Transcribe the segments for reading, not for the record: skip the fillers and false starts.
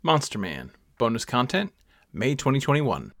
Monster Man, bonus content, May 2021.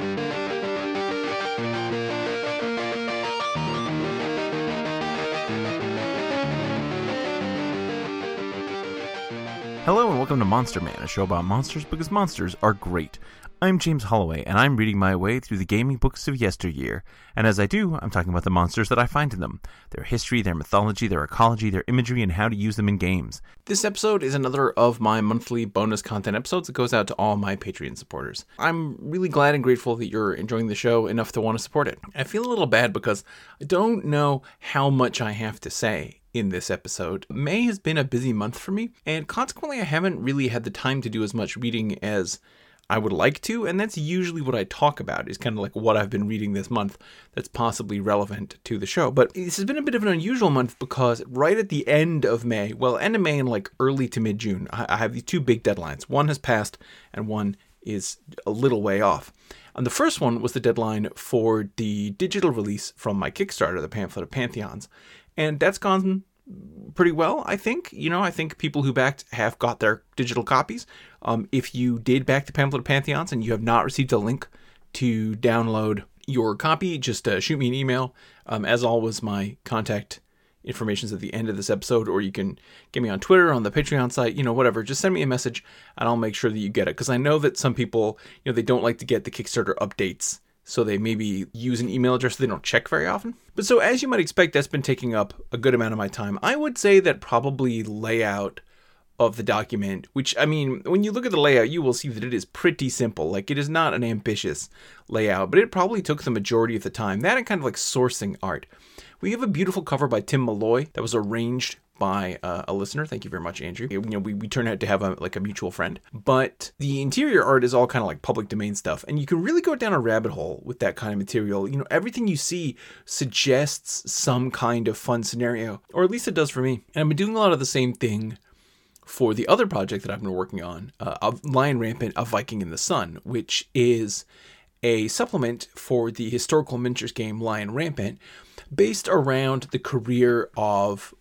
Hello and welcome to Monster Man, a show about monsters because monsters are great. I'm James Holloway, and I'm reading my way through the gaming books of yesteryear. And as I do, I'm talking about the monsters that I find in them, their history, their mythology, their ecology, their imagery, and how to use them in games. This episode is another of my monthly bonus content episodes that goes out to all my Patreon supporters. I'm really glad and grateful that you're enjoying the show enough to want to support it. I feel a little bad because I don't know how much I have to say in this episode. May has been a busy month for me, and consequently I haven't really had the time to do as much reading as I would like to, and that's usually what I talk about, is kind of like what I've been reading this month that's possibly relevant to the show. But this has been a bit of an unusual month because right at the end of May, end of May and like early to mid-June, I have these two big deadlines. One has passed and one is a little way off. And the first one was the deadline for the digital release from my Kickstarter, the Pamphlet of Pantheons. And that's gone pretty well, I think. I think people who backed have got their digital copies. If you did back the Pamphlet of Pantheons and you have not received a link to download your copy, just shoot me an email. As always, my contact information is at the end of this episode, or you can get me on Twitter, on the Patreon site, whatever. Just send me a message and I'll make sure that you get it. Because I know that some people, they don't like to get the Kickstarter updates, so they maybe use an email address they don't check very often. But so as you might expect, that's been taking up a good amount of my time. I would say that probably layout of the document, which, when you look at the layout, you will see that it is pretty simple. Like, it is not an ambitious layout, but it probably took the majority of the time. That and kind of like sourcing art. We have a beautiful cover by Tim Malloy that was arranged by a listener. Thank you very much, Andrew. We turned out to have a mutual friend. But the interior art is all kind of like public domain stuff. And you can really go down a rabbit hole with that kind of material. Everything you see suggests some kind of fun scenario, or at least it does for me. And I've been doing a lot of the same thing for the other project that I've been working on, of Lion Rampant, A Viking in the Sun, which is a supplement for the historical miniatures game Lion Rampant, based around the career of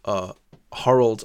Harald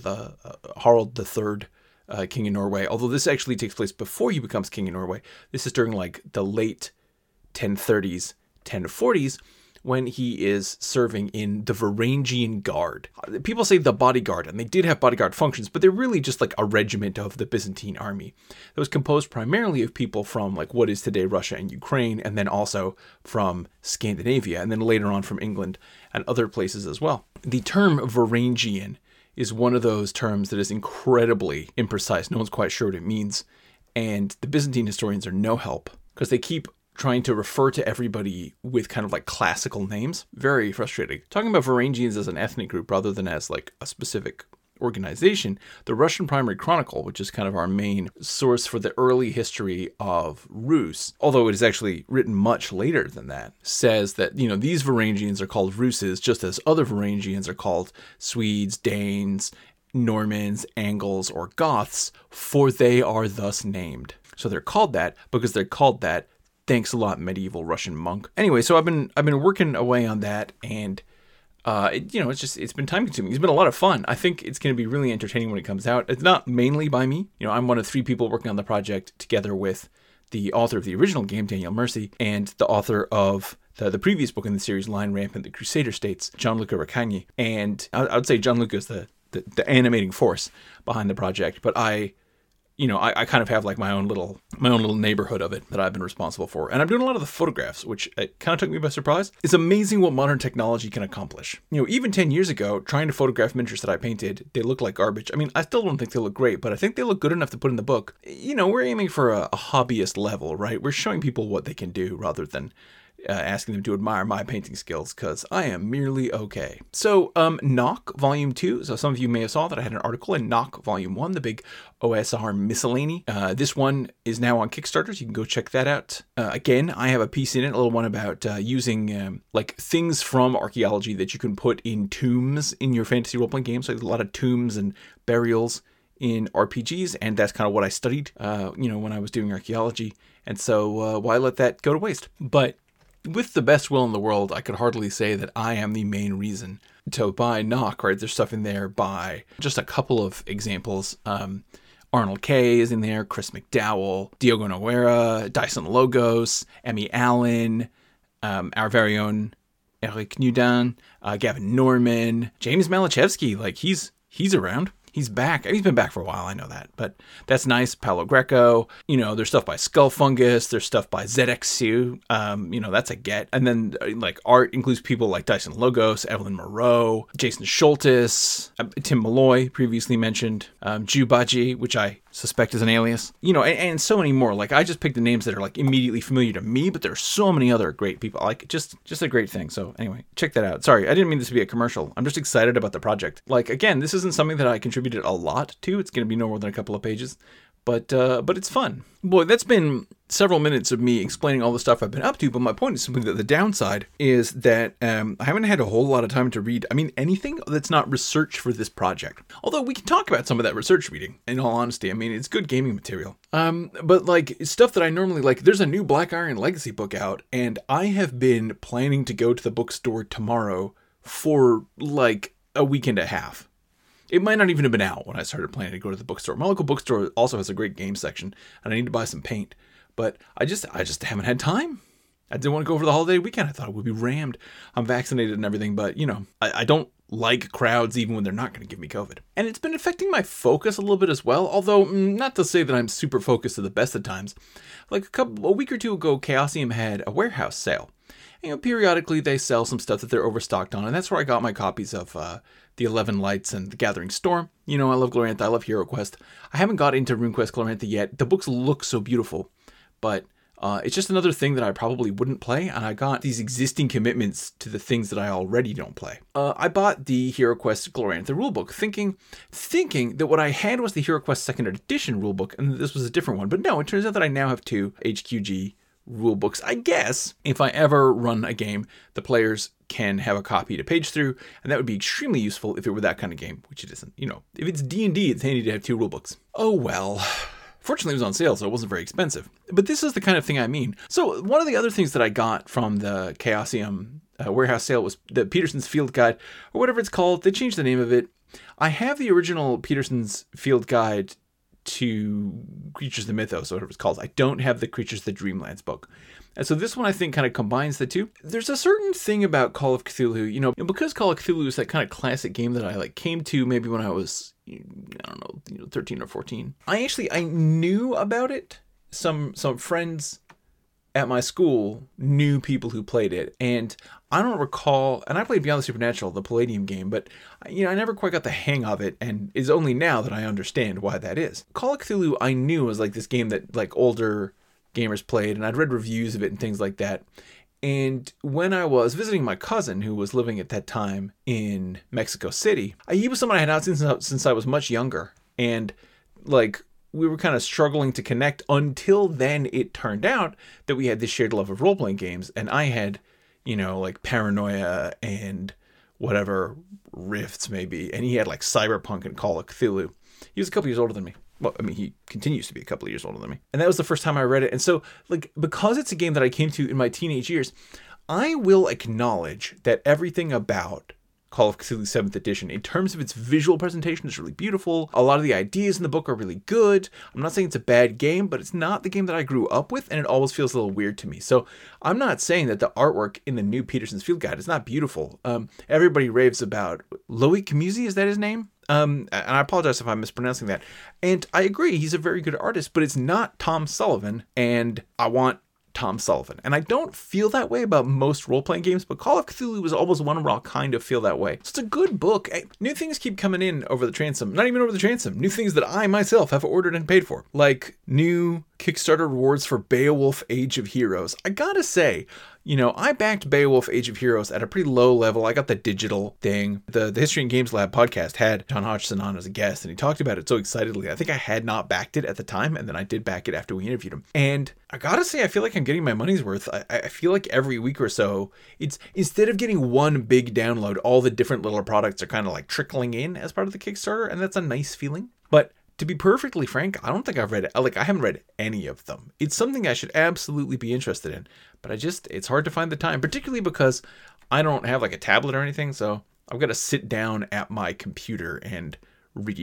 III, King of Norway. Although this actually takes place before he becomes King of Norway. This is during like the late 1030s, 1040s, when he is serving in the Varangian Guard. People say the bodyguard, and they did have bodyguard functions, but they're really just like a regiment of the Byzantine army that was composed primarily of people from like what is today Russia and Ukraine, and then also from Scandinavia, and then later on from England and other places as well. The term Varangian is one of those terms that is incredibly imprecise. No one's quite sure what it means, and the Byzantine historians are no help because they keep trying to refer to everybody with kind of like classical names. Very frustrating. Talking about Varangians as an ethnic group rather than as like a specific organization, the Russian Primary Chronicle, which is kind of our main source for the early history of Rus, although it is actually written much later than that, says that, these Varangians are called Ruses just as other Varangians are called Swedes, Danes, Normans, Angles, or Goths, for they are thus named. So they're called that because they're called that. Thanks a lot, medieval Russian monk. Anyway, so I've been working away on that, and it's been time consuming. It's been a lot of fun. I think it's going to be really entertaining when it comes out. It's not mainly by me. I'm one of 3 people working on the project together with the author of the original game, Daniel Mercy, and the author of the previous book in the series, Lion Rampant, The Crusader States, Gianluca Raccagni. And I would say Gianluca is the animating force behind the project, but I kind of have like my own little neighborhood of it that I've been responsible for. And I'm doing a lot of the photographs, which kind of took me by surprise. It's amazing what modern technology can accomplish. Even 10 years ago, trying to photograph miniatures that I painted, they look like garbage. I still don't think they look great, but I think they look good enough to put in the book. We're aiming for a hobbyist level, right? We're showing people what they can do rather than asking them to admire my painting skills, because I am merely okay. So, Knock Volume 2. So some of you may have saw that I had an article in Knock Volume 1, the big OSR miscellany. This one is now on Kickstarter, so you can go check that out. Again, I have a piece in it, a little one about using like things from archaeology that you can put in tombs in your fantasy role-playing games. So there's a lot of tombs and burials in RPGs, and that's kind of what I studied, when I was doing archaeology. And so why let that go to waste? But with the best will in the world, I could hardly say that I am the main reason to buy Knock, right? There's stuff in there by just a couple of examples. Arnold Kay is in there, Chris McDowell, Diogo Nogueira, Dyson Logos, Emmy Allen, our very own Eric Newdan, Gavin Norman, James Malachevsky. Like, he's around. He's back. He's been back for a while, I know that. But that's nice. Paolo Greco. There's stuff by Skull Fungus. There's stuff by ZXU. That's a get. And then, art includes people like Dyson Logos, Evelyn Moreau, Jason Schultes, Tim Malloy, previously mentioned, Ju Baji, which I suspect is an alias. And so many more. Like, I just picked the names that are, immediately familiar to me, but there are so many other great people. Just a great thing. So, anyway, check that out. Sorry, I didn't mean this to be a commercial. I'm just excited about the project. Again, this isn't something that I contributed a lot to. It's going to be no more than a couple of pages, but it's fun. Boy, that's been several minutes of me explaining all the stuff I've been up to, but my point is simply that the downside is that I haven't had a whole lot of time to read, anything that's not research for this project. Although we can talk about some of that research reading, in all honesty. It's good gaming material. But stuff that I normally like, there's a new Black Iron Legacy book out, and I have been planning to go to the bookstore tomorrow for a week and a half. It might not even have been out when I started planning to go to the bookstore. My local bookstore also has a great game section, and I need to buy some paint. But I just haven't had time. I didn't want to go over the holiday weekend. I thought it would be rammed. I'm vaccinated and everything, but, I don't like crowds even when they're not going to give me COVID. And it's been affecting my focus a little bit as well, although not to say that I'm super focused at the best of times. A week or two ago, Chaosium had a warehouse sale. Periodically they sell some stuff that they're overstocked on, and that's where I got my copies of the 11 Lights and the Gathering Storm. I love Glorantha, I love Hero Quest. I haven't got into RuneQuest Glorantha yet. The books look so beautiful, but it's just another thing that I probably wouldn't play, and I got these existing commitments to the things that I already don't play. I bought the Hero Quest Glorantha rulebook, thinking that what I had was the Hero Quest 2nd edition rulebook, and this was a different one. But no, it turns out that I now have 2 HQG rule books. I guess if I ever run a game, the players can have a copy to page through, and that would be extremely useful if it were that kind of game, which it isn't. If it's D&D, it's handy to have 2 rule books. Oh well. Fortunately, it was on sale, so it wasn't very expensive. But this is the kind of thing I mean. So one of the other things that I got from the Chaosium warehouse sale was the Peterson's Field Guide, or whatever it's called. They changed the name of it. I have the original Peterson's Field Guide to Creatures of the Mythos, or whatever it's called. I don't have the Creatures of the Dreamlands book. And so this one, I think, kind of combines the two. There's a certain thing about Call of Cthulhu, because Call of Cthulhu is that kind of classic game that I came to maybe when I was, 13 or 14. I knew about it. Some friends at my school knew people who played it, and I don't recall, and I played Beyond the Supernatural, the Palladium game, but I never quite got the hang of it, and it's only now that I understand why that is. Call of Cthulhu I knew was this game that older gamers played, and I'd read reviews of it and things like that. And when I was visiting my cousin, who was living at that time in Mexico City, he was someone I had not seen since I was much younger, and we were kind of struggling to connect until then it turned out that we had this shared love of role-playing games, and I had, Paranoia and whatever Rifts maybe, and he had Cyberpunk and Call of Cthulhu. He was a couple years older than me. Well, he continues to be a couple of years older than me. And that was the first time I read it. And so, because it's a game that I came to in my teenage years, I will acknowledge that everything about Call of Cthulhu 7th edition, in terms of its visual presentation, is really beautiful. A lot of the ideas in the book are really good. I'm not saying it's a bad game, but it's not the game that I grew up with, and it always feels a little weird to me. So I'm not saying that the artwork in the new Peterson's Field Guide is not beautiful. Everybody raves about Loic Musi, is that his name? And I apologize if I'm mispronouncing that. And I agree, he's a very good artist, but it's not Tom Sullivan, and I want Tom Sullivan. And I don't feel that way about most role-playing games, but Call of Cthulhu was almost one where I'll kind of feel that way. So it's a good book. New things keep coming in over the transom. Not even over the transom. New things that I myself have ordered and paid for. Like new Kickstarter rewards for Beowulf Age of Heroes. I gotta say, I backed Beowulf Age of Heroes at a pretty low level. I got the digital thing. The History and Games Lab podcast had John Hodgson on as a guest, and he talked about it so excitedly. I think I had not backed it at the time, and then I did back it after we interviewed him. And I gotta say, I feel like I'm getting my money's worth. I feel like every week or so, it's instead of getting one big download, all the different little products are kind of trickling in as part of the Kickstarter, and that's a nice feeling. But to be perfectly frank, I don't think I've read it. I haven't read any of them. It's something I should absolutely be interested in, but it's hard to find the time, particularly because I don't have a tablet or anything. So I've got to sit down at my computer and read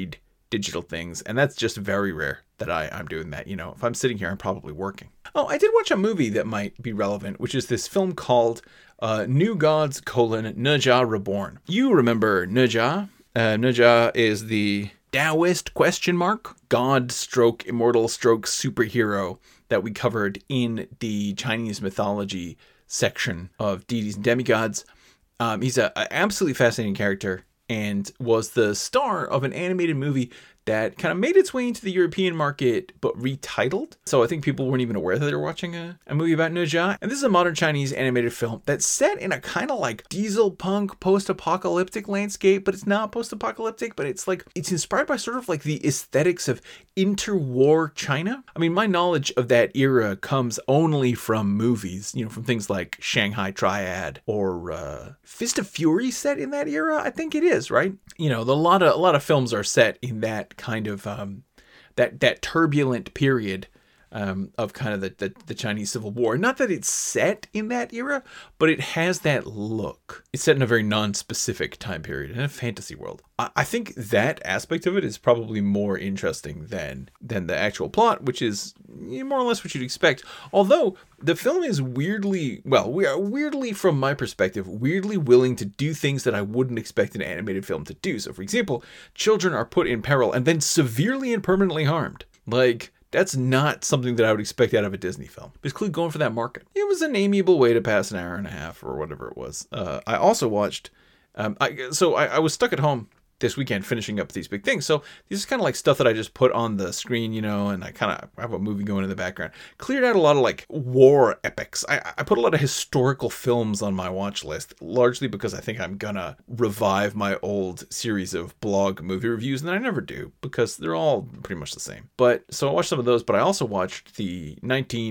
digital things, and that's just very rare that I'm doing that. If I'm sitting here, I'm probably working. Oh, I did watch a movie that might be relevant, which is this film called New Gods: Ne Zha Reborn. You remember Ne Zha? Ne Zha is the Taoist ? God stroke immortal stroke superhero that we covered in the Chinese mythology section of deities and demigods. He's an absolutely fascinating character and was the star of an animated movie that kind of made its way into the European market, but retitled. So I think people weren't even aware that they were watching a movie about Ne Zha. And this is a modern Chinese animated film that's set in a kind of like diesel punk post-apocalyptic landscape, but it's not post-apocalyptic, but it's inspired by sort of like the aesthetics of interwar China. I mean, my knowledge of that era comes only from movies, from things like Shanghai Triad or Fist of Fury set in that era. I think it is, right? A lot of films are set in that kind of that turbulent period of kind of the Chinese Civil War. Not that it's set in that era, but it has that look. It's set in a very non-specific time period in a fantasy world. I think that aspect of it is probably more interesting than the actual plot, which is more or less what you'd expect. Although the film is weirdly, from my perspective, weirdly willing to do things that I wouldn't expect an animated film to do. So, for example, children are put in peril and then severely and permanently harmed. That's not something that I would expect out of a Disney film. Basically going for that market. It was an amiable way to pass an hour and a half or whatever it was. I also watched, I was stuck at home this weekend finishing up these big things. So this is kind of like stuff that I just put on the screen, and I kind of have a movie going in the background. Cleared out a lot of like war epics. I put a lot of historical films on my watch list, largely because I think I'm gonna revive my old series of blog movie reviews, and I never do because they're all pretty much the same. But so I watched some of those, but I also watched the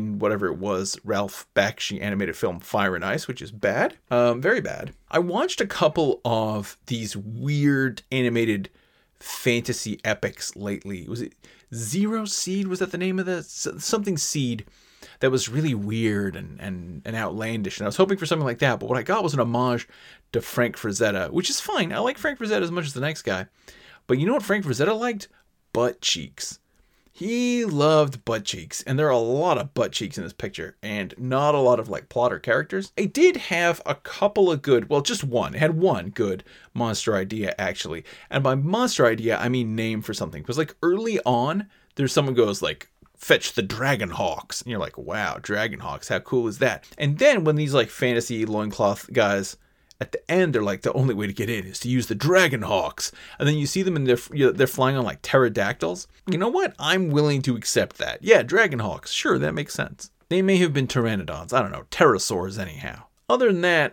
Ralph Bakshi animated film Fire and Ice, which is bad, very bad. I watched a couple of these weird animated fantasy epics lately. Was it Zero Seed? Was that the name of the something Seed that was really weird and outlandish? And I was hoping for something like that, but what I got was an homage to Frank Frazetta, which is fine. I like Frank Frazetta as much as the next guy. But you know what Frank Frazetta liked? Butt cheeks. He loved butt cheeks, and there are a lot of butt cheeks in this picture, and not a lot of like plot or characters. It did have a couple of good, just one. It had one good monster idea, actually. And by monster idea, I mean name for something. Because like early on, there's someone goes like, fetch the Dragonhawks. And you're like, wow, Dragonhawks, how cool is that? And then when these like fantasy loincloth guys, at the end, they're like, the only way to get in is to use the Dragonhawks. And then you see them and they're flying on like pterodactyls. You know what? I'm willing to accept that. Yeah, Dragonhawks. Sure, that makes sense. They may have been pteranodons. I don't know. Pterosaurs anyhow. Other than that,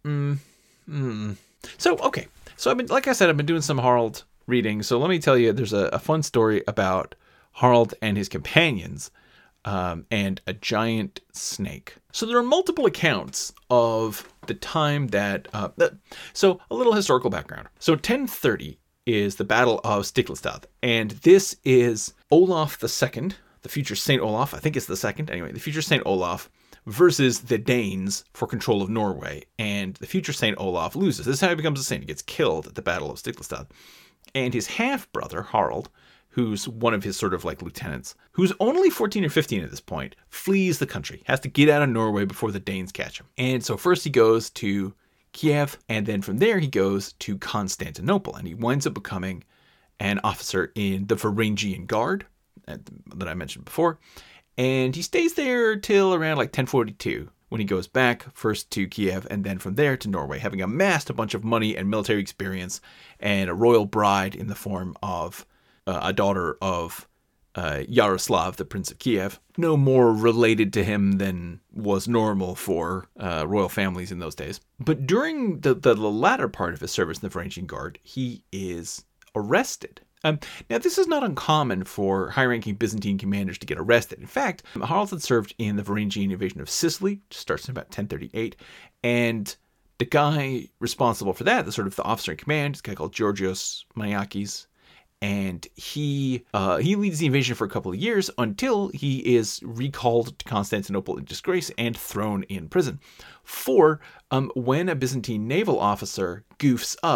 So, okay. So I've been doing some Harald reading. So let me tell you, there's a fun story about Harald and his companions. And a giant snake. So there are multiple accounts of the time that... So a little historical background. So 1030 is the Battle of Stiklestad. And this is Olaf II, the future Saint Olaf. I think it's the second. Anyway, the future Saint Olaf versus the Danes for control of Norway. And the future Saint Olaf loses. This is how he becomes a saint. He gets killed at the Battle of Stiklestad. And his half-brother, Harald, who's one of his sort of like lieutenants, who's only 14 or 15 at this point, flees the country, has to get out of Norway before the Danes catch him. And so first he goes to Kiev, and then from there he goes to Constantinople, and he winds up becoming an officer in the Varangian Guard that I mentioned before. And he stays there till around like 1042, when he goes back first to Kiev and then from there to Norway, having amassed a bunch of money and military experience and a royal bride in the form of a daughter of Yaroslav, the Prince of Kiev, no more related to him than was normal for royal families in those days. But during the latter part of his service in the Varangian Guard, he is arrested. Now, this is not uncommon for high-ranking Byzantine commanders to get arrested. In fact, Harald had served in the Varangian invasion of Sicily, which starts in about 1038, and the guy responsible for that, the officer in command, is a guy called Georgios Maniakes. And he leads the invasion for a couple of years until he is recalled to Constantinople in disgrace and thrown in prison for when a Byzantine naval officer goofs up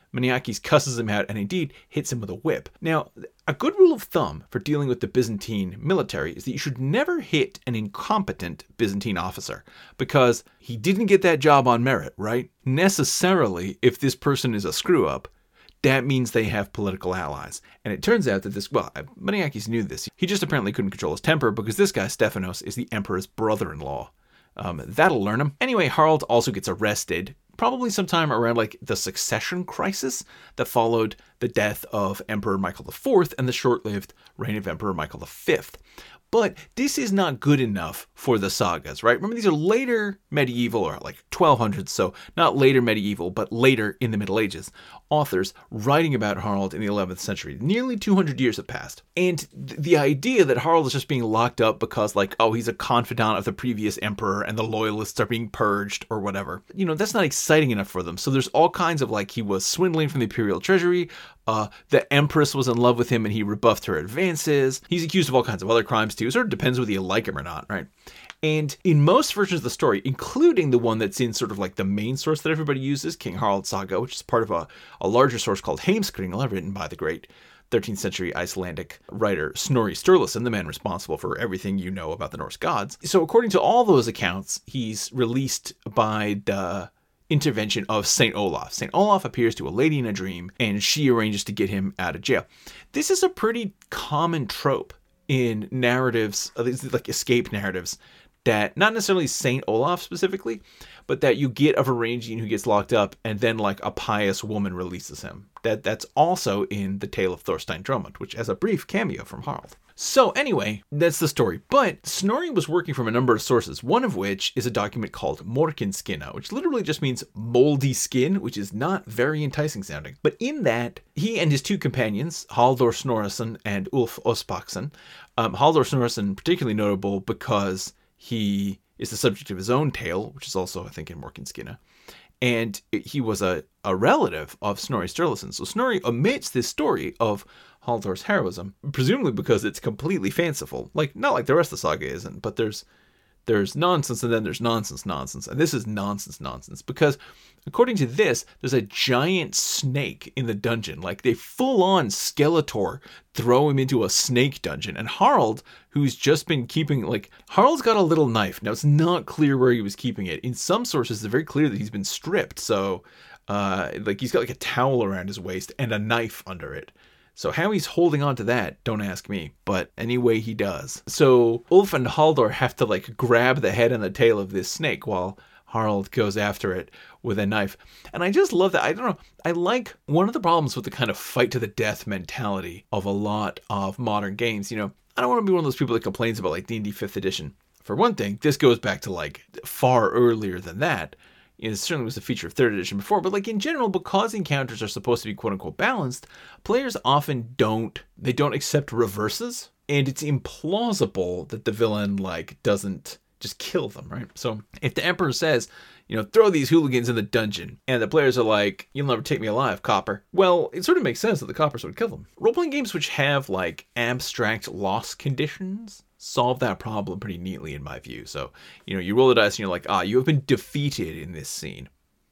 Maniakes cusses him out and indeed hits him with a whip. Now, a good rule of thumb for dealing with the Byzantine military is that you should never hit an incompetent Byzantine officer, because he didn't get that job on merit, right? Necessarily, if this person is a screw-up, that means they have political allies. And it turns out that Maniakes knew this. He just apparently couldn't control his temper, because this guy, Stephanos, is the emperor's brother-in-law. That'll learn him. Anyway, Harald also gets arrested, probably sometime around like the succession crisis that followed the death of Emperor Michael IV and the short-lived reign of Emperor Michael V. But this is not good enough for the sagas, right? Remember, these are later medieval, or like 1200s, so not later medieval, but later in the Middle Ages, authors writing about Harald in the 11th century. Nearly 200 years have passed. And the idea that Harald is just being locked up because, like, oh, he's a confidant of the previous emperor and the loyalists are being purged or whatever, that's not exciting enough for them. So there's all kinds of, like, he was swindling from the imperial treasury, the empress was in love with him and he rebuffed her advances. He's accused of all kinds of other crimes too. It sort of depends whether you like him or not, right? And in most versions of the story, including the one that's in sort of like the main source that everybody uses, King Harald Saga, which is part of a larger source called Heimskringla, written by the great 13th century Icelandic writer Snorri Sturluson, the man responsible for everything you know about the Norse gods. So according to all those accounts, he's released by the intervention of St. Olaf. St. Olaf appears to a lady in a dream, and she arranges to get him out of jail. This is a pretty common trope in narratives, like escape narratives, that not necessarily St. Olaf specifically, but that you get a Varangian who gets locked up and then like a pious woman releases him. That's also in the Tale of Thorstein Dromund, which has a brief cameo from Harald. So anyway, that's the story. But Snorri was working from a number of sources, one of which is a document called Morkinskinna, which literally just means moldy skin, which is not very enticing sounding. But in that, he and his two companions, Halldor Snorrason and Ulf Ospaksson, Halldor Snorrason particularly notable because he is the subject of his own tale, which is also, I think, in Morkinskinna. And he was a relative of Snorri Sturluson. So Snorri omits this story of Halldor's heroism, presumably because it's completely fanciful. Like, not like the rest of the saga isn't, but there's nonsense and then there's nonsense. And this is nonsense because according to this, there's a giant snake in the dungeon. Like, they full on Skeletor throw him into a snake dungeon. And Harald, who's just been keeping, like, Harald's got a little knife. Now, it's not clear where he was keeping it. In some sources, it's very clear that he's been stripped. So, like, he's got like a towel around his waist and a knife under it. So how he's holding on to that, don't ask me. But anyway, he does. So Ulf and Halldor have to like grab the head and the tail of this snake while Harald goes after it with a knife. And I just love that. I don't know. I like one of the problems with the kind of fight to the death mentality of a lot of modern games. I don't want to be one of those people that complains about like D&D 5th edition. For one thing, this goes back to like far earlier than that. It certainly was a feature of 3rd edition before, but like in general, because encounters are supposed to be quote unquote balanced, players often don't accept reverses, and it's implausible that the villain like doesn't just kill them, right? So if the Emperor says, throw these hooligans in the dungeon, and the players are like, you'll never take me alive, copper. Well, it sort of makes sense that the coppers would kill them. Role-playing games which have like abstract loss conditions solve that problem pretty neatly in my view. So, you roll the dice and you're like, you have been defeated in this scene.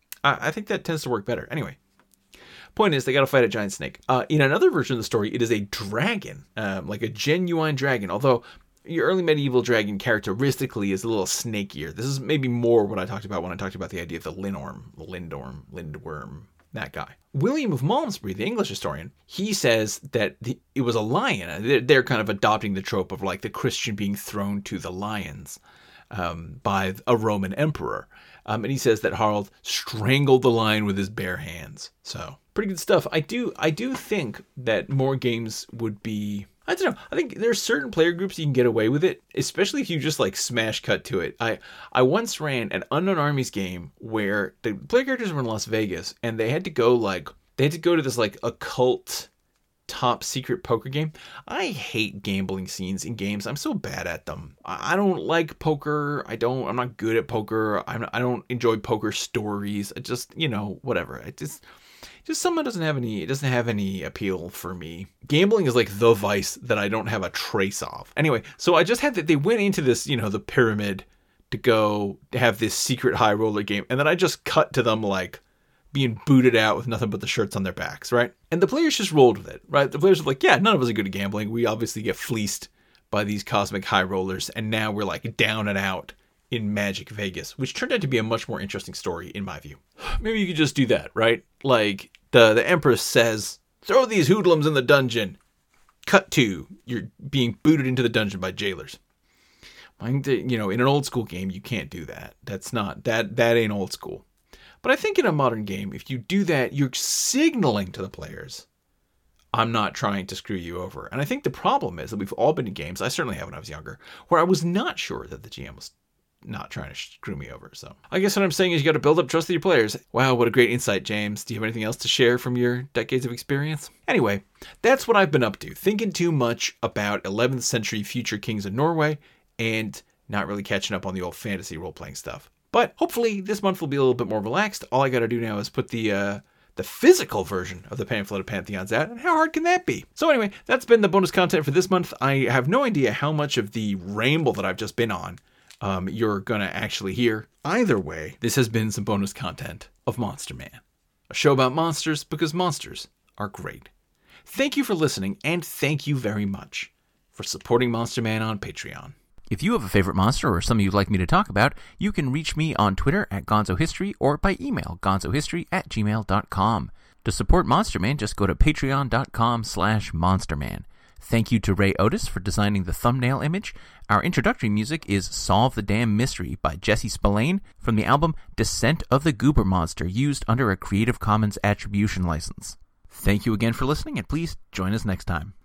I think that tends to work better. Anyway, point is, they got to fight a giant snake. In another version of the story, it is a dragon, like a genuine dragon, although your early medieval dragon characteristically is a little snakier. This is maybe more what I talked about when I talked about the idea of the Lindworm, that guy. William of Malmesbury, the English historian, he says that it was a lion. They're kind of adopting the trope of like the Christian being thrown to the lions by a Roman emperor. And he says that Harald strangled the lion with his bare hands. So pretty good stuff. I do think that more games would be, I don't know. I think there's certain player groups you can get away with it, especially if you just like smash cut to it. I once ran an Unknown Armies game where the player characters were in Las Vegas and they had to go to this like occult top secret poker game. I hate gambling scenes in games. I'm so bad at them. I don't like poker. I'm not good at poker. I don't enjoy poker stories. I just, whatever. Just someone doesn't have any appeal for me. Gambling is like the vice that I don't have a trace of. Anyway, so I just had that they went into this, the pyramid to go have this secret high roller game. And then I just cut to them like being booted out with nothing but the shirts on their backs, right? And the players just rolled with it, right? The players were like, yeah, none of us are good at gambling. We obviously get fleeced by these cosmic high rollers, and now we're like down and out in Magic Vegas, which turned out to be a much more interesting story in my view. Maybe you could just do that, right? Like the Empress says, throw these hoodlums in the dungeon. Cut to, you're being booted into the dungeon by jailers. You know, in an old school game, you can't do that. That ain't old school. But I think in a modern game, if you do that, you're signaling to the players, I'm not trying to screw you over. And I think the problem is that we've all been in games, I certainly have when I was younger, where I was not sure that the GM was not trying to screw me over. So I guess what I'm saying is you got to build up trust with your players. Wow, what a great insight, James. Do you have anything else to share from your decades of experience? Anyway, that's what I've been up to. Thinking too much about 11th century future kings of Norway and not really catching up on the old fantasy role-playing stuff. But hopefully this month will be a little bit more relaxed. All I got to do now is put the physical version of the Pamphlet of Pantheons out, and how hard can that be? So anyway, that's been the bonus content for this month. I have no idea how much of the ramble that I've just been on you're going to actually hear. Either way, this has been some bonus content of Monster Man, a show about monsters because monsters are great. Thank you for listening, and thank you very much for supporting Monster Man on Patreon. If you have a favorite monster or something you'd like me to talk about, you can reach me on Twitter at GonzoHistory or by email gonzohistory@gmail.com. To support Monster Man, just go to patreon.com/monsterman. Thank you to Ray Otis for designing the thumbnail image. Our introductory music is Solve the Damn Mystery by Jesse Spillane from the album Descent of the Goober Monster, used under a Creative Commons Attribution license. Thank you again for listening, and please join us next time.